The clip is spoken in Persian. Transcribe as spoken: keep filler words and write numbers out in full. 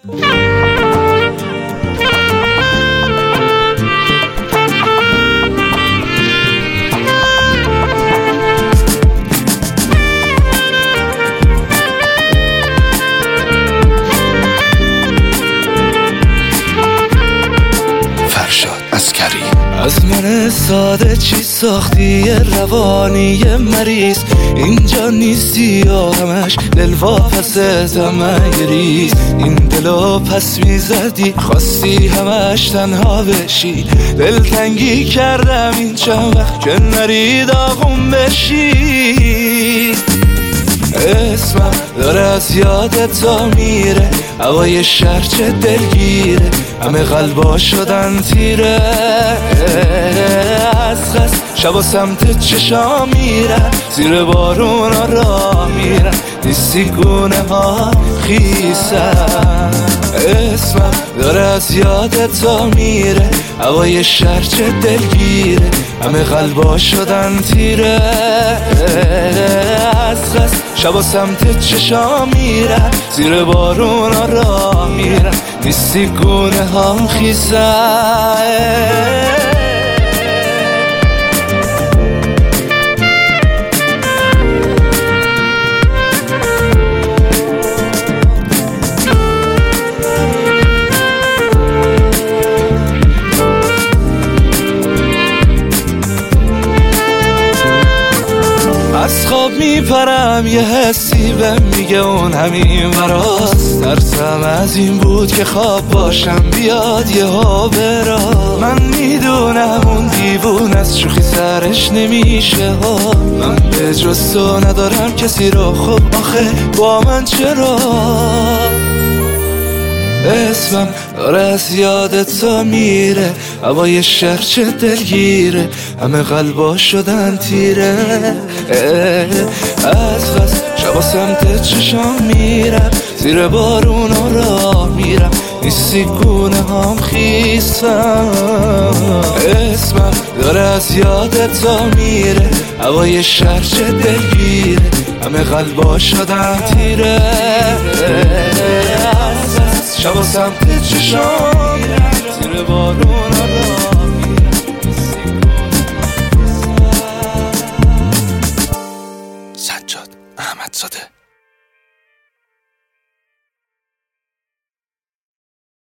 از من ساده چی ساختی روانی مریض، اینجا نیستی یا همش دل واپسم ریز. این دلو پس میزدی خواستی همش تنها بشی، دلتنگی کردم این چند وقت که نری داغون بشی. اسمم داره از یادت تا میره، هوای شهر چه دلگیره، همه قلبا شدن تیره. از خست شبا سمت چشا میرن، زیر بارون ها راه میرن، نیستی گونه ها خیسن. اسمم داره از یادت تا میره، هوای شهر چه دلگیره، همه قلبا شدن تیره. از خست شبا سمت چشا میرن، زیر بارون ها راه میرن، نیستی گونه هم خیزن. از خواب میپرم یه حسی بهم میگه اون همین وراست، ترسم از این بود که خواب باشم بیاد یه ها برا. من میدونم اون دیوون از شوخی سرش نمیشه ها، من به جز تو ندارم کسی رو، خب آخه با من چرا؟ اسمم داره از یادت تا میره، هوای شهر چه دلگیره، همه قلبا شدن تیره. از خست شبا سمت چشام میرم، زیر بارون ها راه میرم، نیستی گونه هم خیسم. اسمم داره از یادت تا میره، هوای شهر چه دلگیره، همه قلبا شدن تیره. شبا سمت چشام میرم، زیر بارون ها راه